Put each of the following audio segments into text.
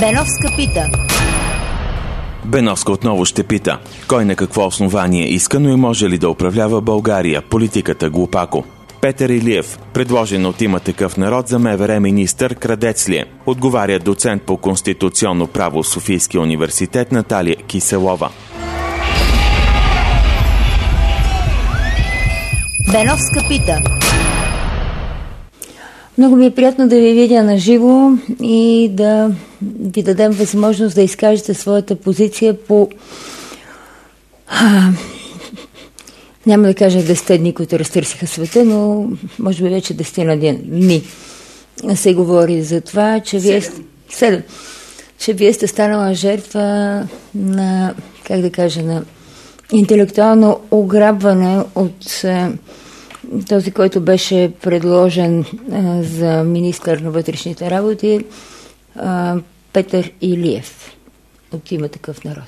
Беновска пита. Беновска отново ще пита: кой на какво основание искано и може ли да управлява България, политиката глупако? Петър Илиев, предложен от Има такъв народ за МВР министър, крадец ли е? Отговаря доцент по конституционно право в Софийския университет Наталия Киселова. Беновска пита. Много ми е приятно да ви видя на живо и да ви дадем възможност да изкажете своята позиция по... няма да кажа 10 дни, които разтърсиха света, но може би вече 10 дни се говори за това, че вие... 7. Че вие сте станала жертва на, как да кажа, на интелектуално ограбване от... този, който беше предложен за министър на вътрешните работи, Петър Илиев от Има такъв народ.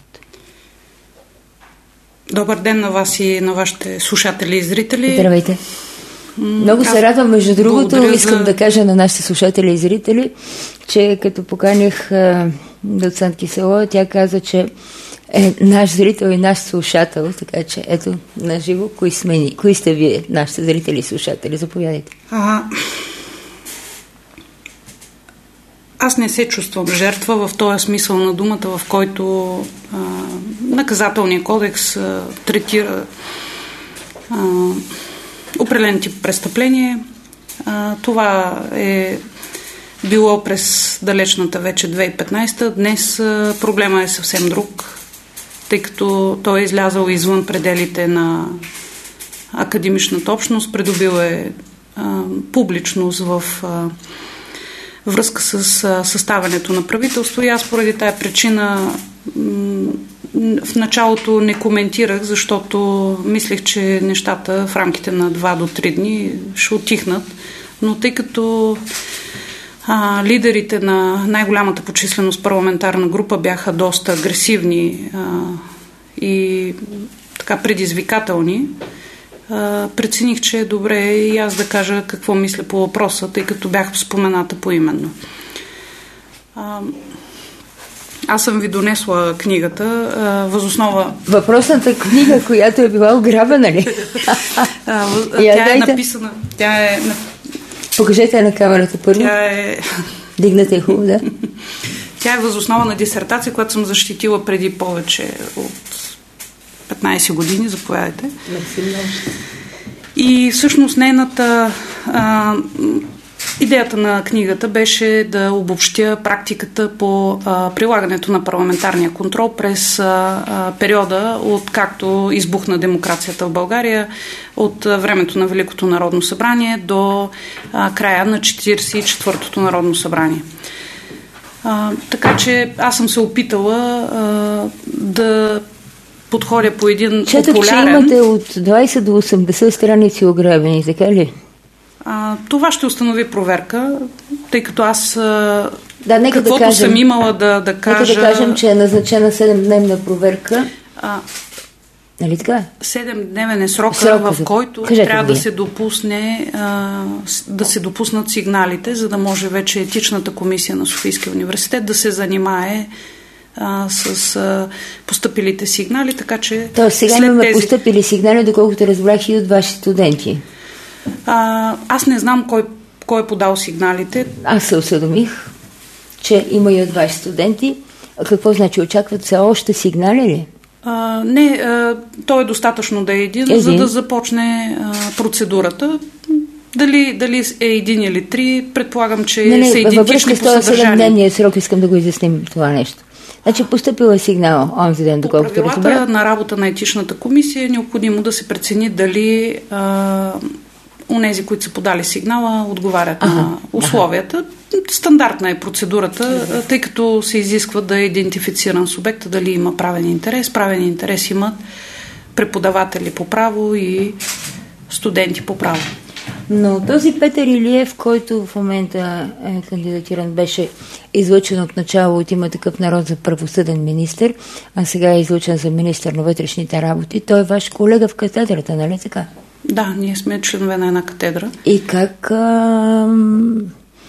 Добър ден на вас и на вашите слушатели и зрители. Здравейте. Много се радвам, между другото, искам да кажа на нашите слушатели и зрители, че като поканих доцент Киселова, тя каза, че е наш зрител и наш слушател, така че ето, наживо, кои сте вие, нашите зрители и слушатели? Заповядайте. Аз не се чувствам жертва в този смисъл на думата, в който наказателният кодекс третира определен тип престъпление. Това е било през далечната вече 2015. Днес проблема е съвсем друг, тъй като той е излязъл извън пределите на академичната общност, придобил е публичност в връзка с съставянето на правителство и аз поради тая причина в началото не коментирах, защото мислех, че нещата в рамките на 2 до 3 дни ще отихнат, но тъй като лидерите на най-голямата по численост парламентарна група бяха доста агресивни и така предизвикателни, прецених, че е добре и аз да кажа какво мисля по въпроса, тъй като бях спомената поименно. Аз съм ви донесла книгата възоснова... Въпросната книга, която е била ограбена ли? Тя е написана... Покажете на камерата първо. Дигнете хубаво, да. Тя е възоснова на дисертация, която съм защитила преди повече от 15 години. Заповядайте. И всъщност нейната... идеята на книгата беше да обобщя практиката по прилагането на парламентарния контрол през периода, откакто избухна демокрацията в България, от времето на Великото народно събрание до края на 44-тото народно събрание. Така че аз съм се опитала да подходя по един популярен... Четох, че имате от 20 до 80 страници ограбени, така ли? Това ще установи проверка, тъй като аз каквото съм имала да кажа... Нека да кажем, че е назначена 7-дневна проверка. Нали така? 7-дневен е срока, в който трябва да се допуснат сигналите, за да може вече етичната комисия на Софийския университет да се занимае с постъпилите сигнали, така че... Сега имаме постъпили сигнали, доколкото разбрах и от ваши студенти. Аз не знам кой е подал сигналите. Аз се осъдомих, че има и от ваши студенти. Какво значи? Очакват се още сигнали ли? Не, той е достатъчно да е един, за да започне процедурата. Дали е един или 3, предполагам, че са идентични по съдържание. Във връзка с 7-дневния срок искам да го изясним това нещо. Значи постъпил е сигнал онзи ден, доколкото разбрах. По правилата на работа на етичната комисия е необходимо да се прецени дали онези, които са подали сигнала, отговарят на условията. Стандартна е процедурата, тъй като се изисква да е идентифициран субекта, дали има правен интерес. Правен интерес имат преподаватели по право и студенти по право. Но този Петър Илиев, който в момента е кандидатиран, беше излъчен от начало от Има такъв народ за правосъден министър, а сега е излъчен за министър на вътрешните работи. Той е ваш колега в катедрата, нали така? Да, ние сме членове на една катедра. И как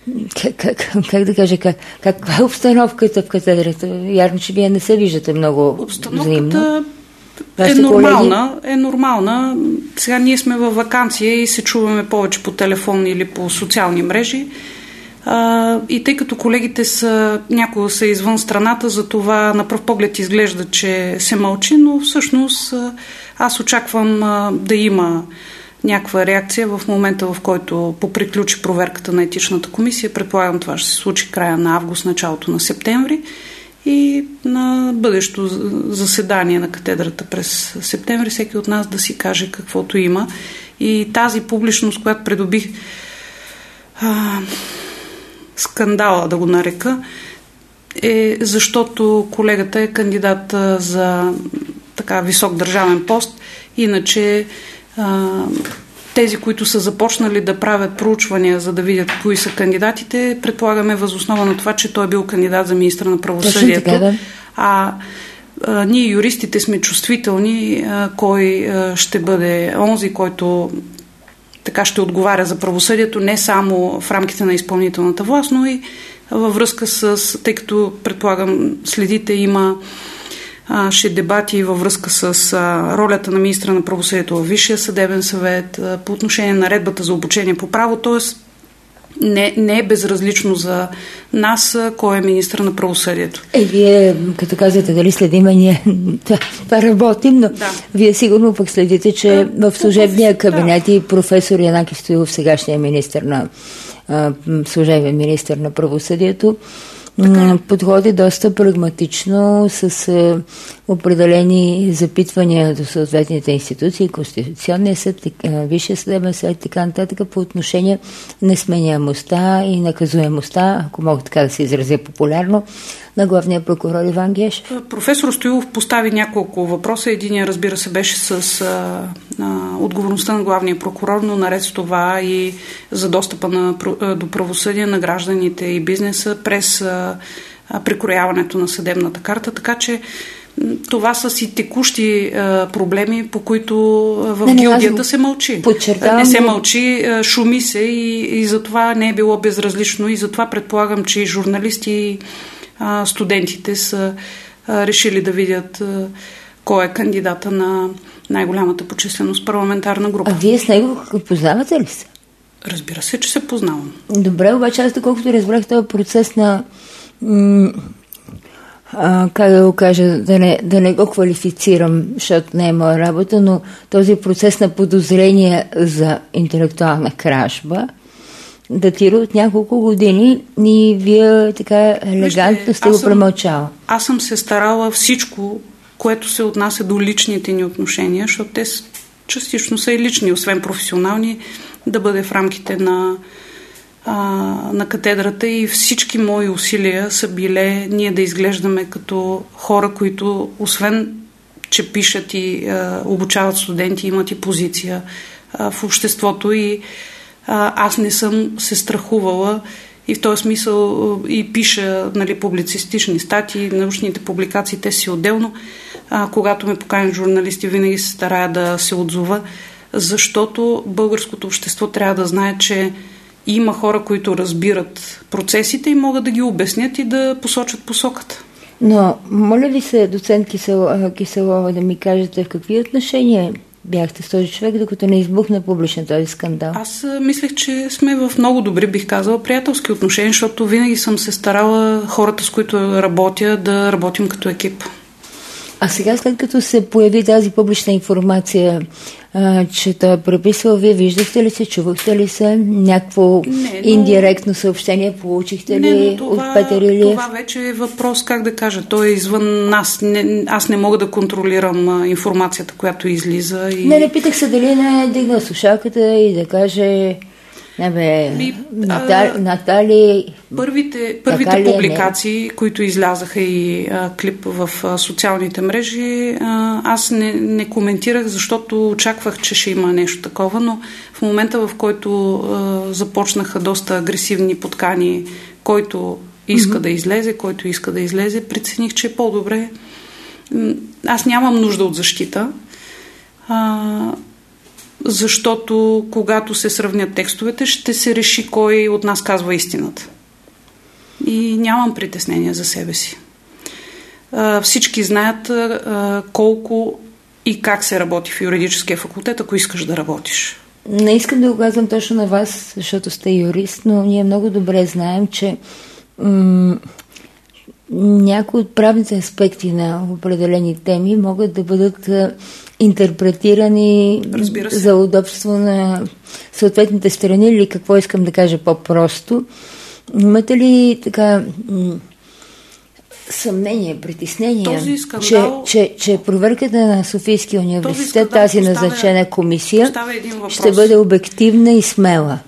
как да кажа, каква е обстановката в катедрата? Явно, че вие не се виждате много взаимно. Обстановката е нормална. Сега ние сме във ваканция и се чуваме повече по телефон или по социални мрежи. И тъй като колегите някога са извън страната, за това на пръв поглед изглежда, че се мълчи, но всъщност аз очаквам да има някаква реакция в момента, в който поприключи проверката на етичната комисия. Предполагам, това ще се случи края на август, началото на септември, и на бъдещо заседание на катедрата през септември всеки от нас да си каже каквото има. И тази публичност, която придобих скандала, да го нарека, е защото колегата е кандидат за така висок държавен пост. Иначе тези, които са започнали да правят проучвания, за да видят кои са кандидатите, предполагаме възоснова на това, че той е бил кандидат за министър на правосъдието. Ние, юристите, сме чувствителни кой ще бъде онзи, който така ще отговаря за правосъдието, не само в рамките на изпълнителната власт, но и във връзка с, тъй като предполагам следите, има ще дебати във връзка с ролята на министра на правосъдието във Висшия съдебен съвет, по отношение на наредбата за обучение по право, т.е. не е безразлично за нас кой е министър на правосъдието. Вие, като казвате, дали следиме, ние това работим, но да. Вие сигурно пък следите, че в служебния кабинет и професор Янаки Стоилов, сегашния служебен министър на правосъдието, подходи доста прагматично с определени запитвания до съответните институции, Конституционния съд, Висшия съдебен съвет, така нататък, по отношение на сменяемостта и наказуемостта, ако мога така да се изразя популярно, на главния прокурор Иван Гешев. Професор Стоилов постави няколко въпроса. Единия, разбира се, беше с отговорността на главния прокурор, но наред с това и за достъпа до правосъдие на гражданите и бизнеса през прекрояването на съдебната карта, така че това са си текущи проблеми, по които в гилдията се мълчи. Не се мълчи, шуми се и затова не е било безразлично и затова предполагам, че и журналисти и студентите са решили да видят кой е кандидата на най-голямата по численост парламентарна група. А вие с него познавате ли се? Разбира се, че се познавам. Добре, обаче аз доколкото разбрах този процес на как да го кажа, да не го квалифицирам, защото не е моя работа, но този процес на подозрение за интелектуална кражба датира от няколко години и вие така елегантно сте го премълчала. Аз съм се старала всичко, което се отнася до личните ни отношения, защото те частично са и лични, освен професионални, да бъде в рамките на катедрата, и всички мои усилия са биле ние да изглеждаме като хора, които освен, че пишат и обучават студенти, имат и позиция в обществото, и аз не съм се страхувала и в този смисъл и пиша публицистични статии, научните публикации, те си отделно. Когато ме поканят журналисти, винаги се старая да се отзова, защото българското общество трябва да знае, че има хора, които разбират процесите и могат да ги обяснят и да посочат посоката. Но, моля ви се, доцент Киселова, да ми кажете в какви отношения бяхте с този човек, докато не избухна публично този скандал? Аз мислех, че сме в много добри, бих казала, приятелски отношения, защото винаги съм се старала хората, с които работя, да работим като екип. А сега, след като се появи тази публична информация, че той е преписал, вие виждахте ли се, чувахте ли се, някакво индиректно съобщение получихте ли от Петър Илиев? Това вече е въпрос, как да кажа, той е извън нас. Аз не мога да контролирам информацията, която излиза. Не питах се дали не е дигнал слушалката и да каже... Натали... Първите публикации, които излязаха и клип в социалните мрежи, аз не коментирах, защото очаквах, че ще има нещо такова, но в момента, в който започнаха доста агресивни подкани, който иска да излезе, прецених, че е по-добре. Аз нямам нужда от защита. защото когато се сравнят текстовете, ще се реши кой от нас казва истината. И нямам притеснения за себе си. Всички знаят колко и как се работи в юридическия факултет, ако искаш да работиш. Не искам да го казвам точно на вас, защото сте юрист, но ние много добре знаем, че някои от правните аспекти на определени теми могат да бъдат интерпретирани за удобство на съответните страни, или какво искам да кажа по-просто. Имате ли така съмнение, притеснение, че проверката на Софийския университет, тази назначена комисия, ще бъде обективна и смела?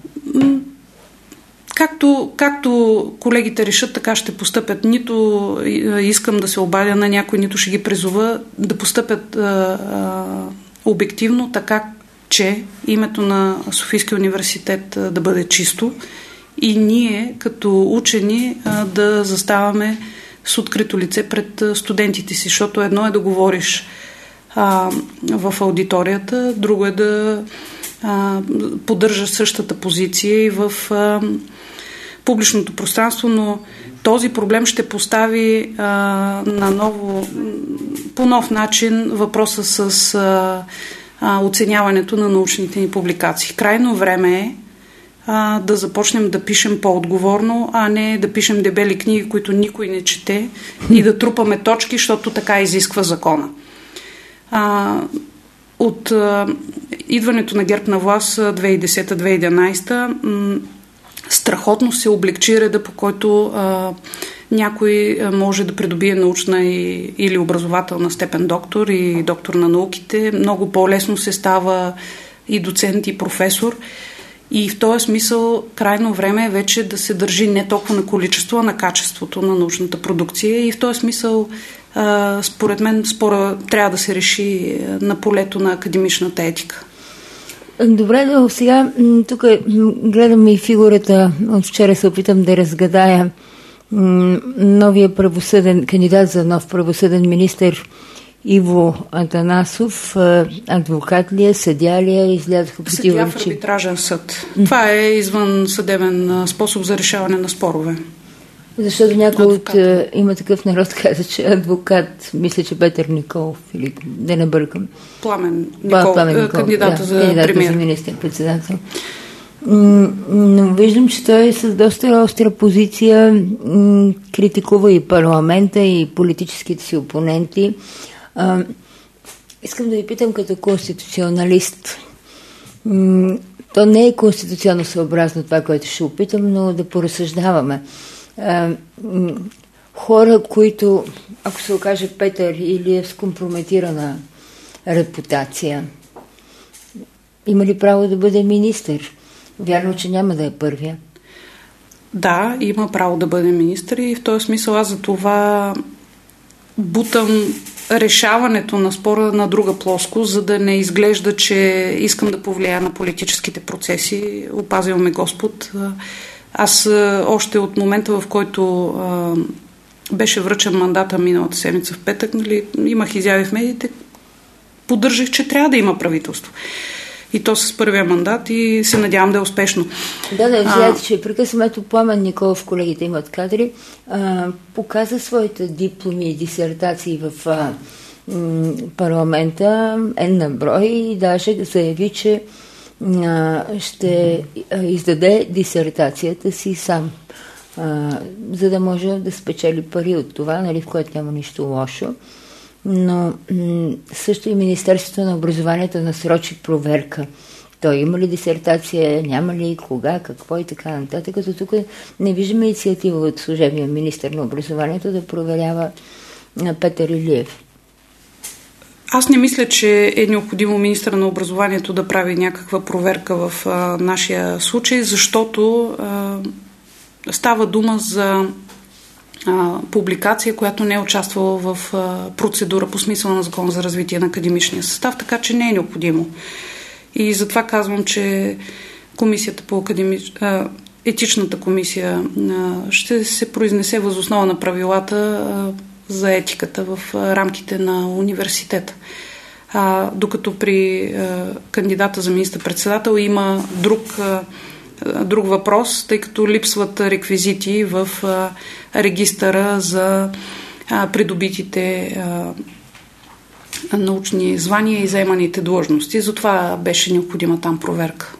Както колегите решат, така ще постъпят. Нито искам да се обадя на някой, нито ще ги призова да постъпят обективно, така че името на Софийския университет да бъде чисто и ние, като учени, да заставаме с открито лице пред студентите си, защото едно е да говориш в аудиторията, друго е да поддържаш същата позиция и в публичното пространство, но този проблем ще постави по нов начин въпроса с оценяването на научните ни публикации. Крайно време е да започнем да пишем по-отговорно, а не да пишем дебели книги, които никой не чете, и да трупаме точки, защото така изисква закона. От идването на ГЕРБ на власт 2010-2011 страхотно се облегчи реда, по който някой може да придобие научна или образователна степен доктор и доктор на науките. Много по-лесно се става и доцент, и професор. И в този смисъл крайно време е вече да се държи не толкова на количество, а на качеството на научната продукция. И в този смисъл, според мен, спора трябва да се реши на полето на академичната етика. Добре, но сега тук гледам и фигурата. От вчера се опитам да разгадая новия кандидат за нов правосъден министър Иво Атанасов. Адвокат ли е, съдия ли е, излязоха противоречиви? Съдия в арбитражен съд. Това е извън съдебен способ за решаване на спорове. Защото някой от Има такъв народ каза, че адвокат, мисля, че Петър Николов, или да не бъркам. Пламен Николов, кандидата за премиер. За министър-председател. Но виждам, че той е с доста остра позиция, критикува и парламента, и политическите си опоненти. Искам да ви питам като конституционалист. То не е конституционно съобразно това, което ще опитам, но да поразсъждаваме. Хора, които, ако се окаже Петър или е с компрометирана репутация, има ли право да бъде министър? Вярно, че няма да е първия. Да, има право да бъде министър и в този смисъл аз за това бутам решаването на спора на друга плоскост, за да не изглежда, че искам да повлияя на политическите процеси. Опазил ме Господ. Аз още от момента, в който беше връчен мандата миналата седмица в петък, имах изяви в медиите, поддържах, че трябва да има правителство. И то с първия мандат и се надявам да е успешно. Знаете, че прекъсвам, ето Пламен Николов, колегите имат кадри, показа своите дипломи и дисертации в парламента, на брой, и даже заяви, че ще издаде дисертацията си сам, за да може да спечели пари от това, в което няма нищо лошо. Но също и Министерството на образованието насрочи проверка. Той има ли дисертация, няма ли, кога, какво и така нататък. Като тук не виждаме инициатива от служебния министър на образованието да проверява Петър Илиев. Аз не мисля, че е необходимо министър на образованието да прави някаква проверка в нашия случай, защото става дума за публикация, която не е участвала в процедура по смисъла на Закон за развитие на академичния състав, така че не е необходимо. И затова казвам, че комисията по етичната комисия ще се произнесе въз основа на правилата за етиката в рамките на университета. Докато при кандидата за министър-председател има друг въпрос, тъй като липсват реквизити в регистъра за придобитите научни звания и заеманите длъжности. Затова беше необходима там проверка.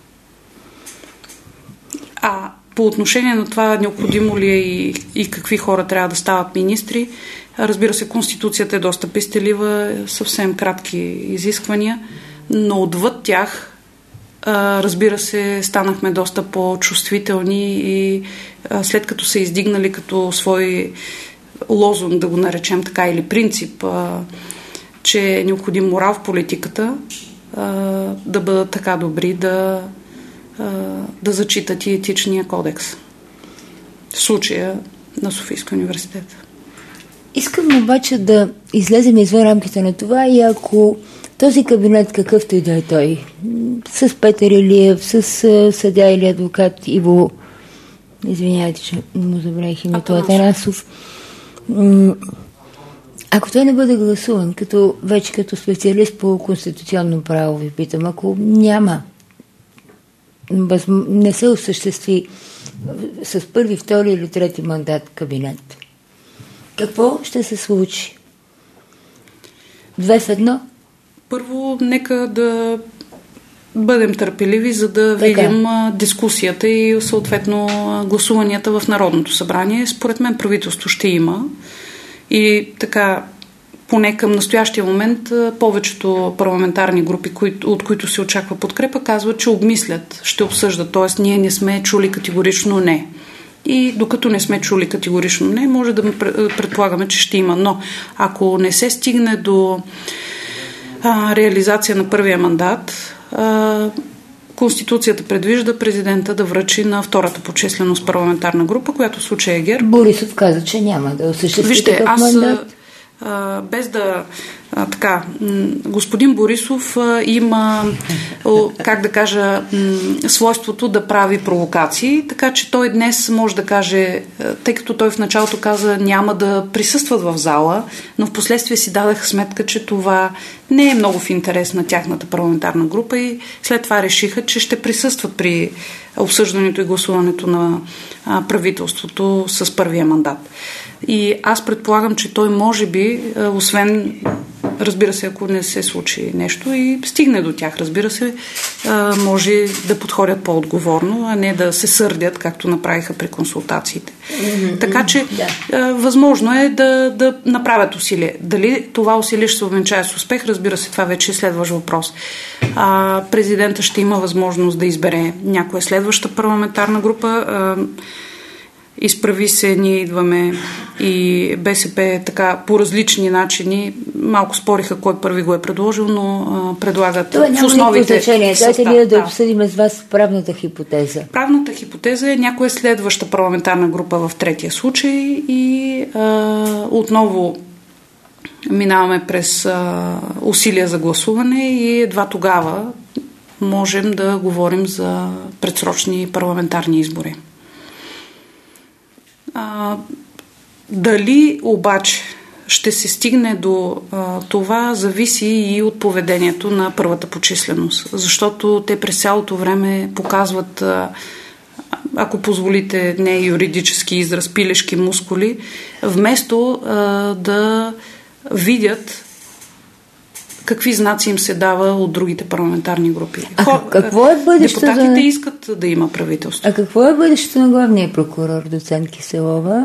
По отношение на това необходимо ли е и какви хора трябва да стават министри, разбира се, Конституцията е доста пестелива, съвсем кратки изисквания, но отвъд тях, разбира се, станахме доста по-чувствителни и след като са издигнали като свой лозунг, да го наречем така, или принцип, че е необходим морал в политиката, да бъдат така добри да зачитат и етичния кодекс. В случая на Софийския университет. Искам обаче да излезем извън рамките на това и ако този кабинет, какъвто и да е той, с Петър Илиев, с съдия или адвокат Иво, извинявайте, че му забравих името, Атанасов, ако той не бъде гласуван, като специалист по конституционно право, ви питам, ако не се осъществи с първи, втори или трети мандат кабинет, какво ще се случи? 2 в 1? Първо, нека да бъдем търпеливи, за да видим дискусията и съответно гласуванията в Народното събрание. Според мен правителство ще има и така, поне към настоящия момент, повечето парламентарни групи, от които се очаква подкрепа, казват, че обмислят, ще обсъждат. Т.е. ние не сме чули категорично не. И докато не сме чули категорично не, може да предполагаме, че ще има. Но ако не се стигне до реализация на първия мандат, Конституцията предвижда президента да връчи на втората по численост парламентарна група, която в случая е ГЕРБ. Борисов каза, че няма да осъществи такъв мандат. Без да господин Борисов има, как да кажа, свойството да прави провокации, така че той днес може да каже, тъй като той в началото каза няма да присъстват в зала, но в последствие си дадаха сметка, че това не е много в интерес на тяхната парламентарна група и след това решиха, че ще присъстват при обсъждането и гласуването на правителството с първия мандат. И аз предполагам, че той може би, освен, разбира се, ако не се случи нещо и стигне до тях, разбира се, може да подходят по-отговорно, а не да се сърдят, както направиха при консултациите. Така че възможно е да направят усилие. Дали това усилие ще се увенчае с успех, разбира се, това вече е следващ въпрос. Президента ще има възможност да избере някоя следваща парламентарна група. Изправи се, ние идваме и БСП така по различни начини. Малко спориха кой първи го е предложил, но предлагат това в основите... значение. Дайте ли да обсъдим с вас правната хипотеза? Правната хипотеза е някоя следваща парламентарна група в третия случай и отново минаваме през усилия за гласуване и едва тогава можем да говорим за предсрочни парламентарни избори. Дали обаче ще се стигне до това, зависи и от поведението на първата по численост, защото те през цялото време показват, ако позволите не юридически израз, пилешки мускули, вместо да видят какви знаци им се дава от другите парламентарни групи. Какво е бъдещето? Депутатите искат да има правителство. А какво е бъдещето на главния прокурор, доцент Киселова?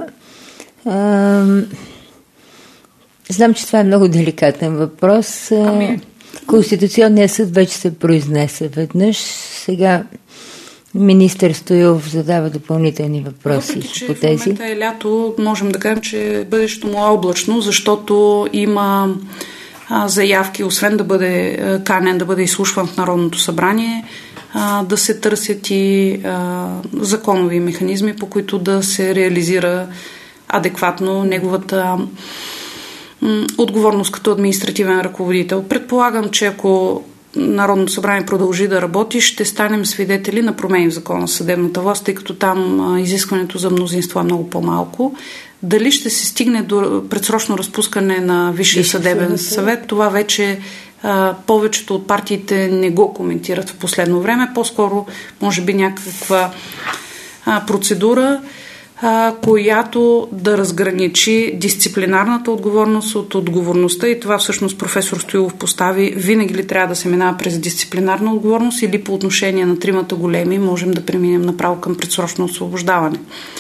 Знам, че това е много деликатен въпрос. Конституционният съд вече се произнесе веднъж. Сега министър Стоилов задава допълнителни въпроси и хипотези. В момента е лято, можем да кажем, че бъдещето му е облачно, защото има заявки, освен да бъде канен, да бъде изслушван в Народното събрание, да се търсят и законови механизми, по които да се реализира адекватно неговата отговорност като административен ръководител. Предполагам, че ако Народното събрание продължи да работи, ще станем свидетели на промени в закона за съдебната власт, тъй като там изискването за мнозинство е много по-малко. Дали ще се стигне до предсрочно разпускане на Висшия съдебен съвет, това вече Повечето от партиите не го коментират в последно време. По-скоро, може би, някаква процедура, която да разграничи дисциплинарната отговорност от отговорността, и това всъщност професор Стоилов постави: винаги ли трябва да се минава през дисциплинарна отговорност, или по отношение на тримата големи можем да преминем направо към предсрочно освобождаване.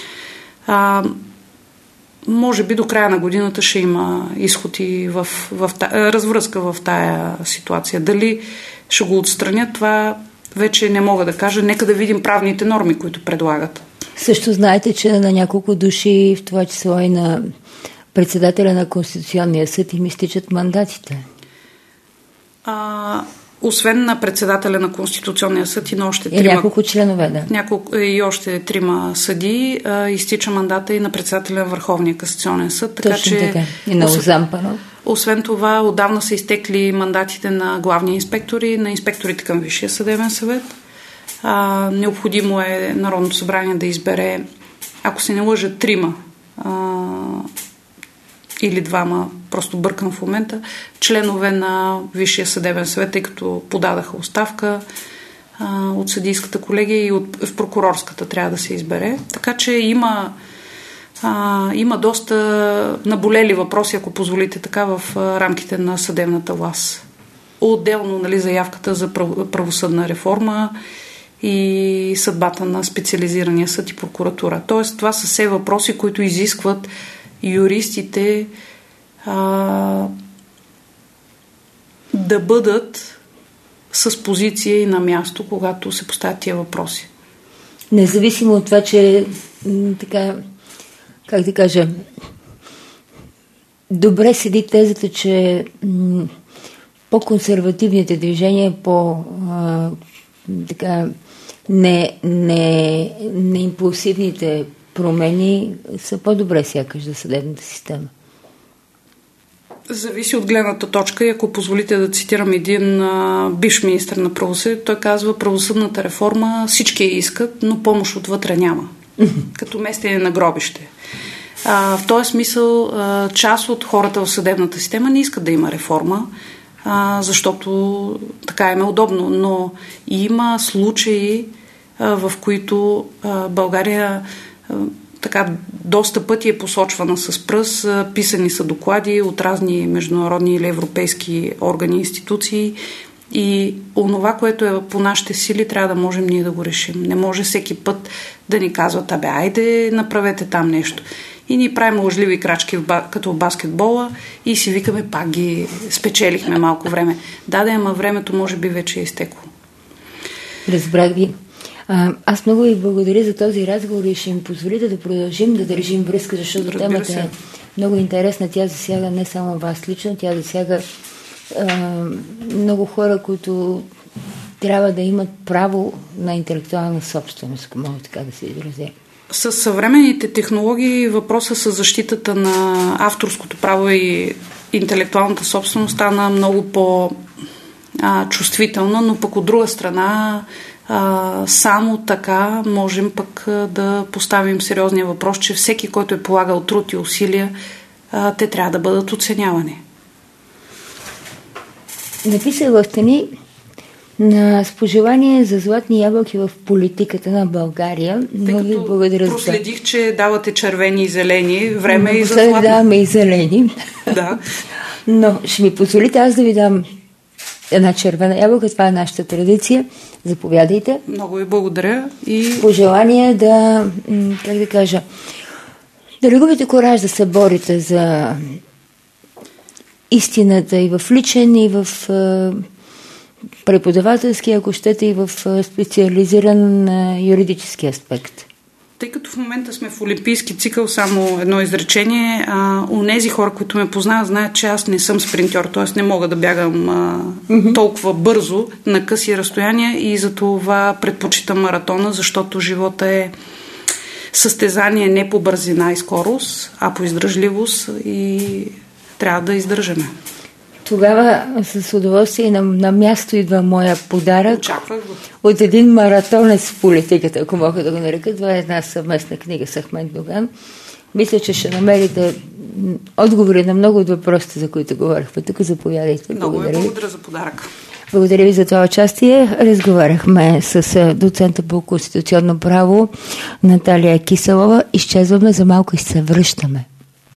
Може би до края на годината ще има изход и развръзка в тая ситуация. Дали ще го отстранят, това вече не мога да кажа. Нека да видим правните норми, които предлагат. Също знаете, че на няколко души, в това число и на председателя на Конституционния съд, им изтичат мандатите. Освен на председателя на Конституционния съд и на още трима... няколко членове, да. И още трима съдии, изтича мандата и на председателя на Върховния касационен съд. Така, точно така. И на Озампанов. Освен това, отдавна са изтекли мандатите на главния инспектор и на инспекторите към Висшия съдебен съвет. Необходимо е Народното събрание да избере, ако се не лъжа, трима или двама, просто бъркам в момента, членове на Висшия съдебен съвет, тъй като подадаха оставка от съдийската колегия и в прокурорската трябва да се избере. Така че има доста наболели въпроси, ако позволите така, в рамките на съдебната власт. Отделно, заявката за правосъдна реформа и съдбата на специализирания съд и прокуратура. Тоест, това са все въпроси, които изискват юристите да бъдат с позиция и на място, когато се поставят тия въпроси. Независимо от това, че така, как да кажа, добре седи тезата, че по-консервативните движения, неимпулсивните промени са по-добре сякаш за съдебната система. Зависи от гледната точка, и ако позволите да цитирам един бивш министър на правосъдието, той казва: правосъдната реформа всички я искат, но помощ отвътре няма. Като местене на гробище. В този смисъл част от хората в съдебната система не искат да има реформа, защото така им е удобно, но има случаи, в които България така доста пъти е посочвана с пръст, писани са доклади от разни международни или европейски органи и институции, и онова, което е по нашите сили, трябва да можем ние да го решим. Не може всеки път да ни казват: айде, направете там нещо. И ние правим лъжливи крачки като в баскетбола и си викаме: пак ги спечелихме малко време. Ама времето може би вече е изтекло. Разбрах ви. Аз много ви благодаря за този разговор и ще ми позволите да продължим да държим връзка, защото темата е много интересна. Тя засяга не само вас лично, тя засяга много хора, които трябва да имат право на интелектуална собственост, ако мога така да се изразя. С съвременните технологии въпроса с защитата на авторското право и интелектуалната собственост стана много по-чувствителна, но пък от друга страна само така можем пък да поставим сериозния въпрос, че всеки, който е полагал труд и усилия, те трябва да бъдат оценявани. Написах в тени с пожелание за златни ябълки в политиката на България. Много ви благодаря за това. Проследих, че давате червени и зелени. Време и за златни. Даваме и зелени. Да. Но ще ми позволите аз да ви дам една червена ябълка. Това е нашата традиция. Заповядайте. Много ви благодаря. И пожелание да, как да кажа, да не губите кораж да се борите за истината и в личен, и в преподавателски, ако щете, и в специализиран юридически аспект. Тъй като в момента сме в олимпийски цикъл, само едно изречение, онези хора, които ме познават, знаят, че аз не съм спринтьор, т.е. не мога да бягам толкова бързо на къси разстояния, и за това предпочитам маратона, защото живота е състезание не по бързина и скорост, а по издръжливост, и трябва да издържаме. Тогава с удоволствие на място идва моя подарък. Очаквах го. От един маратонец в политиката, ако мога да го нарека. Това е една съвместна книга с Ахмед Доган. Мисля, че ще намерите отговори на много от въпросите, за които говорихме. Тук заповядайте. Много благодаря за подарък. Благодаря ви за това участие. Разговаряхме с доцента по конституционно право Наталия Киселова. Изчезваме за малко и се връщаме.